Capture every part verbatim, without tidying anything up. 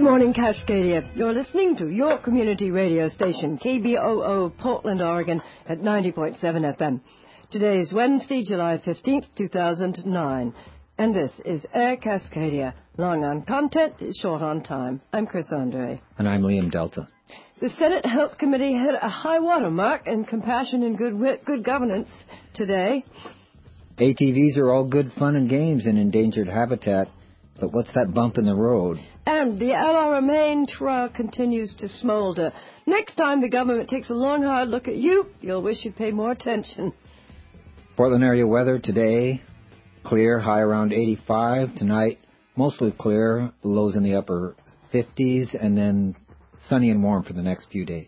Good morning, Cascadia. You're listening to your community radio station, K B O O, Portland, Oregon, at ninety point seven F M. Today is Wednesday, July fifteenth, two thousand nine. And this is Air Cascadia. Long on content, short on time. I'm Chris Andre. And I'm Liam Delta. The Senate Health Committee hit a high water mark in compassion and good, good governance today. A T Vs are all good fun and games in endangered habitat, but what's that bump in the road? And the Alamein trial continues to smolder. Next time the government takes a long, hard look at you, you'll wish you'd pay more attention. Portland area weather today, clear, high around eighty-five. Tonight, mostly clear, lows in the upper fifties, and then sunny and warm for the next few days.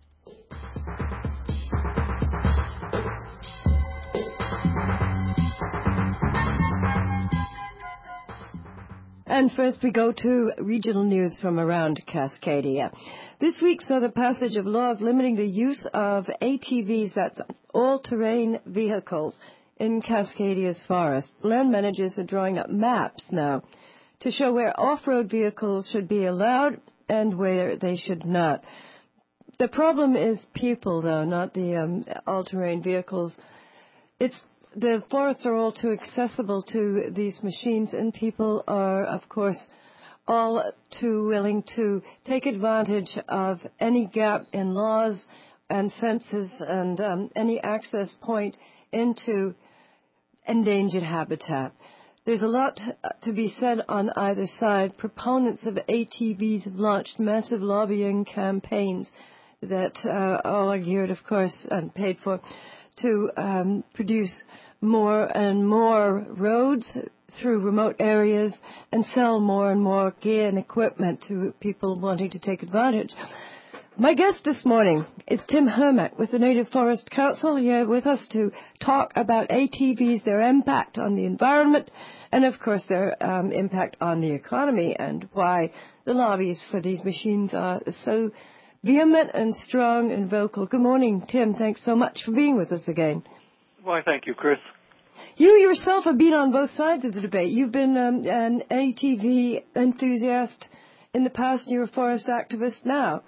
And first we go to regional news from around Cascadia. This week saw the passage of laws limiting the use of A T Vs, that's all-terrain vehicles, in Cascadia's forest. Land managers are drawing up maps now to show where off-road vehicles should be allowed and where they should not. The problem is people, though, not the um, all-terrain vehicles. It's The forests are all too accessible to these machines, and people are, of course, all too willing to take advantage of any gap in laws and fences and um, any access point into endangered habitat. There's a lot to be said on either side. Proponents of A T Vs have launched massive lobbying campaigns that uh, all are geared, of course, and paid for, to um, produce more and more roads through remote areas and sell more and more gear and equipment to people wanting to take advantage. My guest this morning is Tim Hermack with the Native Forest Council, here with us to talk about A T Vs, their impact on the environment, and of course their um, impact on the economy, and why the lobbies for these machines are so vehement and strong and vocal. Good morning, Tim. Thanks so much for being with us again. Why, thank you, Chris. You yourself have been on both sides of the debate. You've been um, an A T V enthusiast in the past, and you're a forest activist now.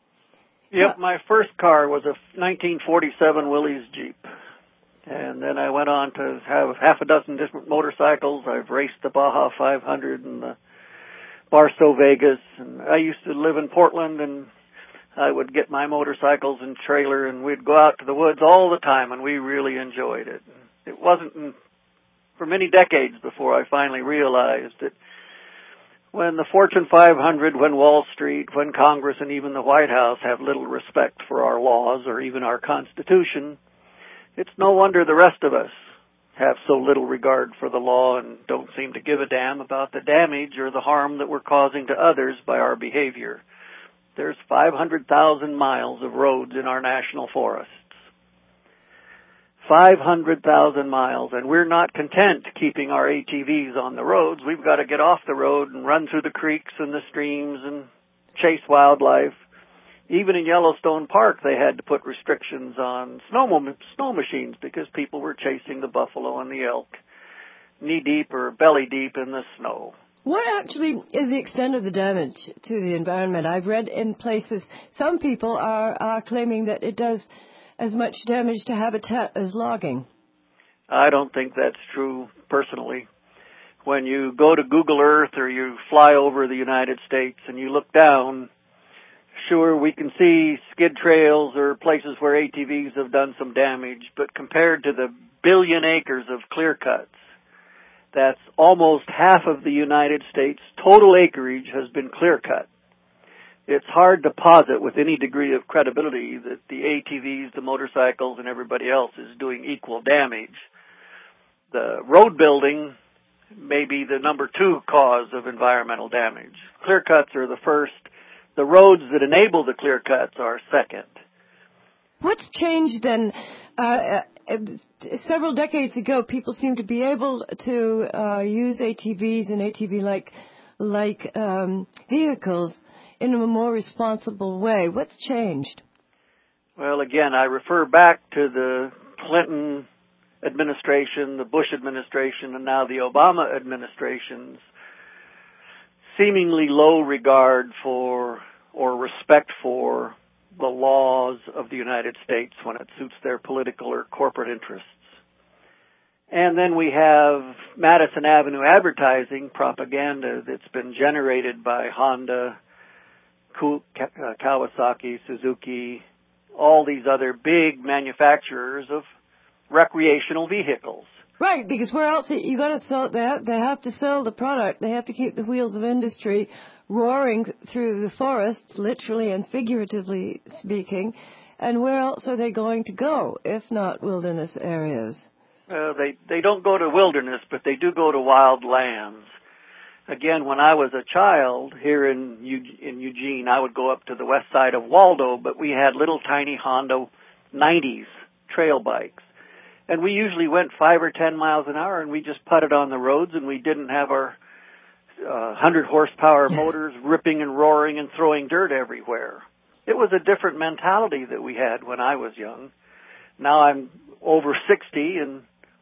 Yep, my first car was a nineteen forty-seven Willys Jeep. And then I went on to have half a dozen different motorcycles. I've raced the Baja five hundred and the Barstow Vegas. And I used to live in Portland, and I would get my motorcycles and trailer, and we'd go out to the woods all the time, and we really enjoyed it. It wasn't in, for many decades before I finally realized that when the Fortune five hundred, when Wall Street, when Congress, and even the White House have little respect for our laws or even our Constitution, it's no wonder the rest of us have so little regard for the law and don't seem to give a damn about the damage or the harm that we're causing to others by our behavior. There's five hundred thousand miles of roads in our national forests. five hundred thousand miles, and we're not content keeping our A T Vs on the roads. We've got to get off the road and run through the creeks and the streams and chase wildlife. Even in Yellowstone Park, they had to put restrictions on snow, snow machines because people were chasing the buffalo and the elk knee-deep or belly-deep in the snow. What actually is the extent of the damage to the environment? I've read in places some people are, are claiming that it does as much damage to habitat as logging. I don't think that's true personally. When you go to Google Earth or you fly over the United States and you look down, sure, we can see skid trails or places where A T Vs have done some damage, but compared to the billion acres of clear cuts, that's almost half of the United States' total acreage has been clear cut. It's hard to posit with any degree of credibility that the A T Vs, the motorcycles, and everybody else is doing equal damage. The road building may be the number two cause of environmental damage. Clear cuts are the first. The roads that enable the clear cuts are second. What's changed then? Uh, uh, several decades ago, people seemed to be able to uh, use A T Vs and A T V-like like um, vehicles in a more responsible way. What's changed? Well, again, I refer back to the Clinton administration, the Bush administration, and now the Obama administration's seemingly low regard for or respect for the laws of the United States when it suits their political or corporate interests. And then we have Madison Avenue advertising propaganda that's been generated by Honda, Kawasaki, Suzuki, all these other big manufacturers of recreational vehicles. Right, because where else you got to sell? They have, they have to sell the product. They have to keep the wheels of industry roaring through the forests, literally and figuratively speaking. And where else are they going to go if not wilderness areas? Uh, they they don't go to wilderness, but they do go to wild lands. Again, when I was a child here in in Eugene, I would go up to the west side of Waldo, but we had little tiny Honda nineties trail bikes. And we usually went five or ten miles an hour, and we just putted on the roads, and we didn't have our uh, one hundred horsepower motors ripping and roaring and throwing dirt everywhere. It was a different mentality that we had when I was young. Now I'm over sixty, and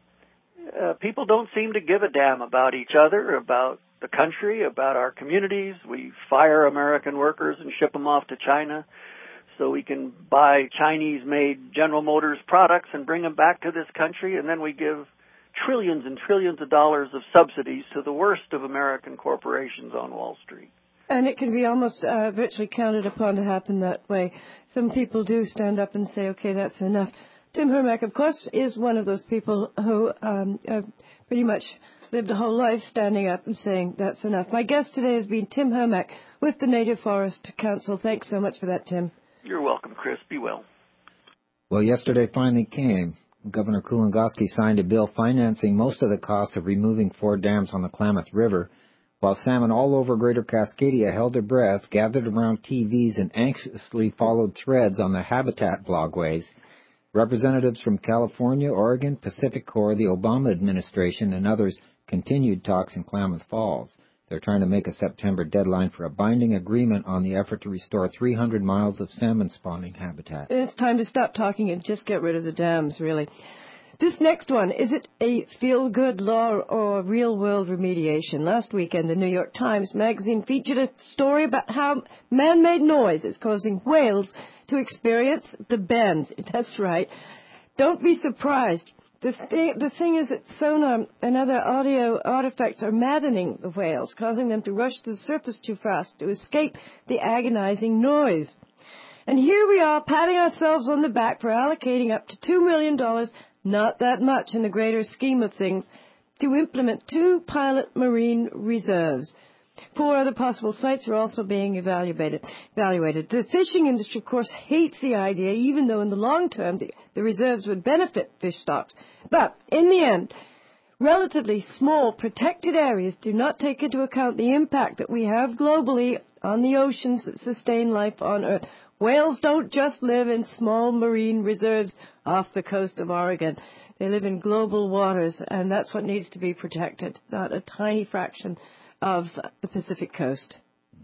uh, people don't seem to give a damn about each other, about the country, about our communities. We fire American workers and ship them off to China so we can buy Chinese-made General Motors products and bring them back to this country, and then we give trillions and trillions of dollars of subsidies to the worst of American corporations on Wall Street. And it can be almost uh, virtually counted upon to happen that way. Some people do stand up and say, okay, that's enough. Tim Hermack, of course, is one of those people who um, have pretty much lived a whole life standing up and saying that's enough. My guest today has been Tim Hermack with the Native Forest Council. Thanks so much for that, Tim. You're welcome, Chris. Be well. Well, yesterday finally came. Governor Kulongoski signed a bill financing most of the cost of removing four dams on the Klamath River, while salmon all over Greater Cascadia held their breath, gathered around T Vs, and anxiously followed threads on the Habitat blogways. Representatives from California, Oregon, Pacific Corps, the Obama administration, and others continued talks in Klamath Falls. They're trying to make a September deadline for a binding agreement on the effort to restore three hundred miles of salmon spawning habitat. It's time to stop talking and just get rid of the dams, really. This next one, is it a feel-good law or real-world remediation? Last weekend, the New York Times Magazine featured a story about how man-made noise is causing whales to experience the bends. That's right. Don't be surprised. The, th- the thing is that sonar and other audio artifacts are maddening the whales, causing them to rush to the surface too fast to escape the agonizing noise. And here we are, patting ourselves on the back for allocating up to two million dollars, not that much in the greater scheme of things, to implement two pilot marine reserves. Four other possible sites are also being evaluated. evaluated. The fishing industry, of course, hates the idea, even though in the long term the, the reserves would benefit fish stocks. But in the end, relatively small protected areas do not take into account the impact that we have globally on the oceans that sustain life on Earth. Whales don't just live in small marine reserves off the coast of Oregon. They live in global waters, and that's what needs to be protected, not a tiny fraction of the Pacific coast.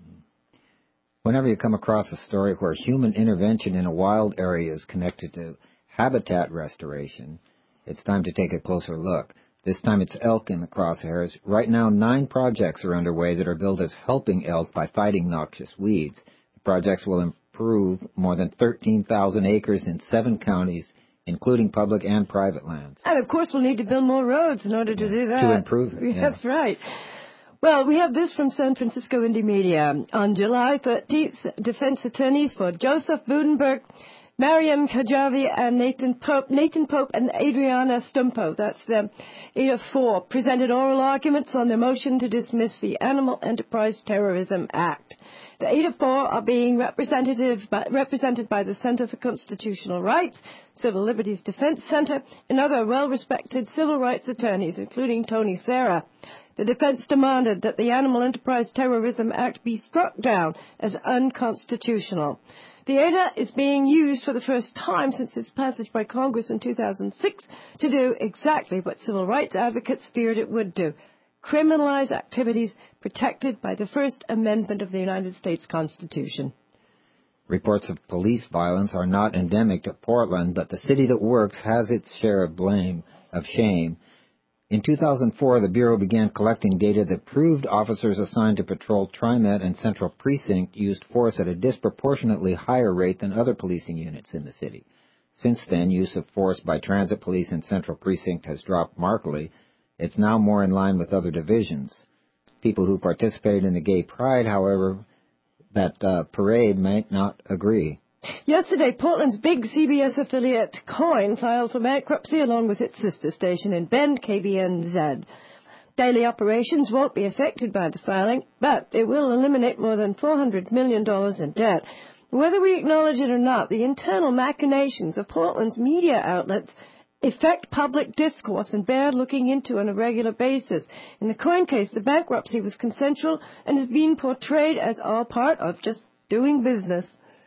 Whenever you come across a story where human intervention in a wild area is connected to habitat restoration, it's time to take a closer look. This time it's elk in the crosshairs. Right now, nine projects are underway that are billed as helping elk by fighting noxious weeds. The projects will improve more than thirteen thousand acres in seven counties, including public and private lands. And, of course, we'll need to build more roads in order to do that. To improve it, yeah. That's right. Well, we have this from San Francisco Indymedia. On July thirteenth, defense attorneys for Joseph Budenberg, Mariam Kajavi, and Nathan Pope, Nathan Pope and Adriana Stumpo, that's the eight of four, presented oral arguments on their motion to dismiss the Animal Enterprise Terrorism Act. The eight of four are being representative by, represented by the Center for Constitutional Rights, Civil Liberties Defense Center, and other well-respected civil rights attorneys, including Tony Serra. The defense demanded that the Animal Enterprise Terrorism Act be struck down as unconstitutional. The A D A is being used for the first time since its passage by Congress in two thousand six to do exactly what civil rights advocates feared it would do: criminalize activities protected by the First Amendment of the United States Constitution. Reports of police violence are not endemic to Portland, but the city that works has its share of blame, of shame. In two thousand four, the Bureau began collecting data that proved officers assigned to patrol TriMet and Central Precinct used force at a disproportionately higher rate than other policing units in the city. Since then, use of force by Transit Police and Central Precinct has dropped markedly. It's now more in line with other divisions. People who participated in the Gay Pride, however, that uh, parade might not agree. Yesterday, Portland's big C B S affiliate KOIN filed for bankruptcy along with its sister station in Bend, K B N Z. Daily operations won't be affected by the filing, but it will eliminate more than four hundred million dollars in debt. Whether we acknowledge it or not, the internal machinations of Portland's media outlets affect public discourse and bear looking into on a regular basis. In the KOIN case, the bankruptcy was consensual and is being portrayed as all part of just doing business.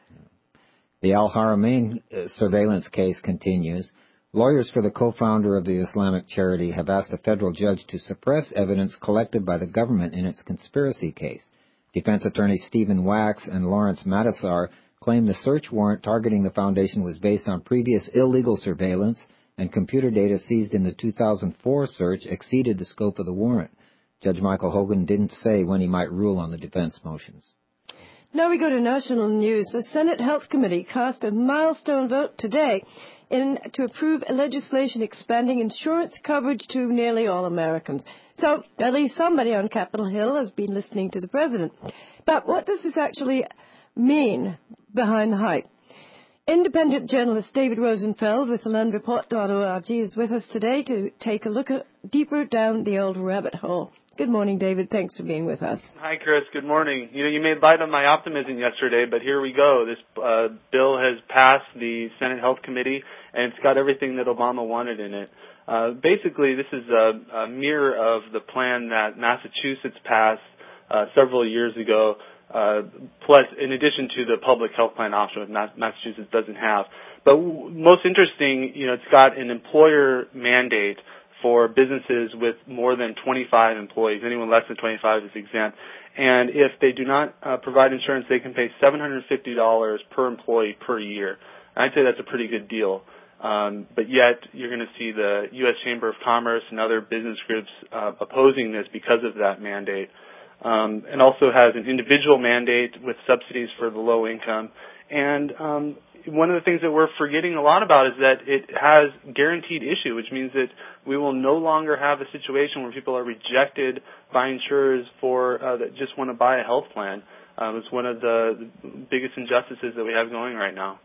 The Al Haramain surveillance case continues. Lawyers for the co-founder of the Islamic charity have asked a federal judge to suppress evidence collected by the government in its conspiracy case. Defense attorneys Stephen Wax and Lawrence Matassar claim the search warrant targeting the foundation was based on previous illegal surveillance, and computer data seized in the two thousand four search exceeded the scope of the warrant. Judge Michael Hogan didn't say when he might rule on the defense motions. Now we go to national news. The Senate Health Committee cast a milestone vote today in to approve legislation expanding insurance coverage to nearly all Americans. So at least somebody on Capitol Hill has been listening to the president. But what does this actually mean behind the hype? Independent journalist David Rosenfeld with the land report dot org is with us today to take a look at, deeper down the old rabbit hole. Good morning, David. Thanks for being with us. Hi, Chris. Good morning. You know, you made light of my optimism yesterday, but here we go. This uh, bill has passed the Senate Health Committee, and it's got everything that Obama wanted in it. Uh, basically, this is a, a mirror of the plan that Massachusetts passed uh, several years ago, uh, plus in addition to the public health plan option that Massachusetts doesn't have. But w- most interesting, you know, it's got an employer mandate for businesses with more than twenty-five employees. Anyone less than twenty-five is exempt. And if they do not uh, provide insurance, they can pay seven hundred fifty dollars per employee per year. I'd say that's a pretty good deal. Um, but yet you're going to see the U S Chamber of Commerce and other business groups uh, opposing this because of that mandate. Um, and also has an individual mandate with subsidies for the low income. And um, one of the things that we're forgetting a lot about is that it has guaranteed issue, which means that we will no longer have a situation where people are rejected by insurers for uh, that just want to buy a health plan. Um, it's one of the biggest injustices that we have going right now.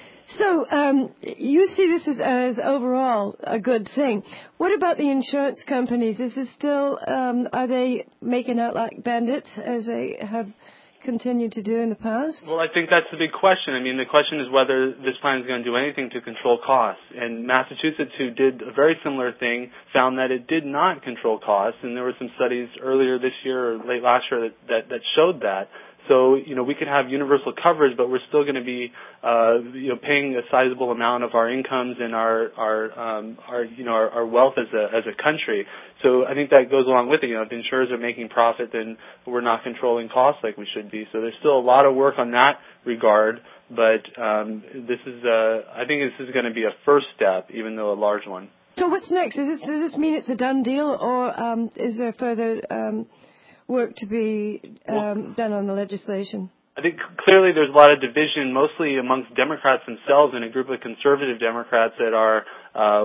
So um, you see this as, as overall a good thing. What about the insurance companies? Is this still, um, are they making out like bandits as they have continued to do in the past? Well, I think that's the big question. I mean, the question is whether this plan is going to do anything to control costs. And Massachusetts, who did a very similar thing, found that it did not control costs. And there were some studies earlier this year or late last year that, that, that showed that. So, you know, we could have universal coverage, but we're still going to be, uh, you know, paying a sizable amount of our incomes and our, our, um, our, you know, our, our wealth as a, as a country. So I think that goes along with it. You know, if the insurers are making profit, then we're not controlling costs like we should be. So there's still a lot of work on that regard. But um, this is, uh, I think this is going to be a first step, even though a large one. So what's next? Is this, does this mean it's a done deal, or um, is there further um, work to be um, well, done on the legislation? I think clearly there's a lot of division, mostly amongst Democrats themselves and a group of conservative Democrats that are uh,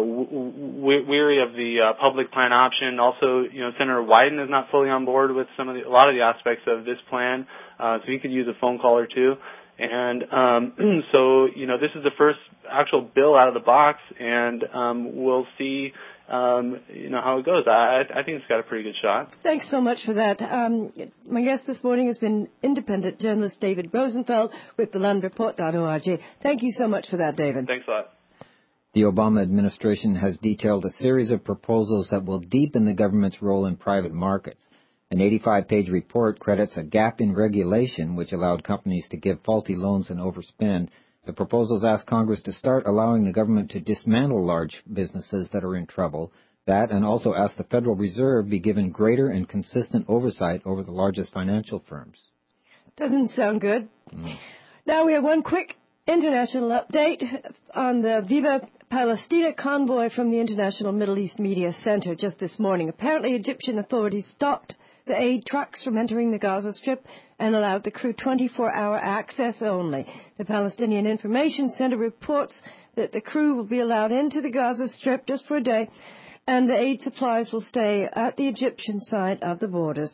w- weary of the uh, public plan option. Also, you know, Senator Wyden is not fully on board with some of the, a lot of the aspects of this plan, uh, so he could use a phone call or two. And um, so, you know, this is the first actual bill out of the box, and um, we'll see, um, you know, how it goes. I, I think it's got a pretty good shot. Thanks so much for that. Um, my guest this morning has been independent journalist David Rosenfeld with the land report dot org. Thank you so much for that, David. Thanks a lot. The Obama administration has detailed a series of proposals that will deepen the government's role in private markets. An eighty-five page report credits a gap in regulation which allowed companies to give faulty loans and overspend. The proposals ask Congress to start allowing the government to dismantle large businesses that are in trouble. That, and also ask the Federal Reserve be given greater and consistent oversight over the largest financial firms. Doesn't sound good. Mm. Now we have one quick international update on the Viva Palestina convoy from the International Middle East Media Center just this morning. Apparently, Egyptian authorities stopped the aid trucks from entering the Gaza Strip and allowed the crew twenty-four hour access only. The Palestinian Information Center reports that the crew will be allowed into the Gaza Strip just for a day, and the aid supplies will stay at the Egyptian side of the borders.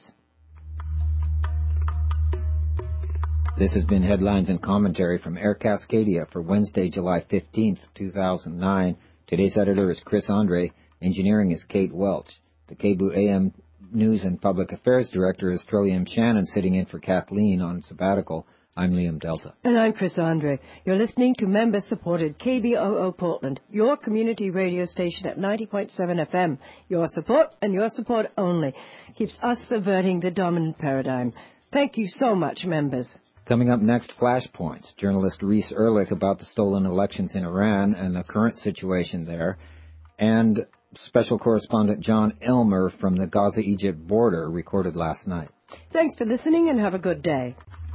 This has been Headlines and Commentary from Air Cascadia for Wednesday, July fifteenth, two thousand nine. Today's editor is Chris Andre. Engineering is Kate Welch. The K B U A M News and Public Affairs Director is Trillium Shannon, sitting in for Kathleen on sabbatical. I'm Liam Delta. And I'm Chris Andre. You're listening to member-supported K B O O Portland, your community radio station at ninety point seven F M. Your support and your support only keeps us subverting the dominant paradigm. Thank you so much, members. Coming up next, Flashpoints. Journalist Reese Ehrlich about the stolen elections in Iran and the current situation there. And special correspondent John Elmer from the Gaza-Egypt border recorded last night. Thanks for listening and have a good day.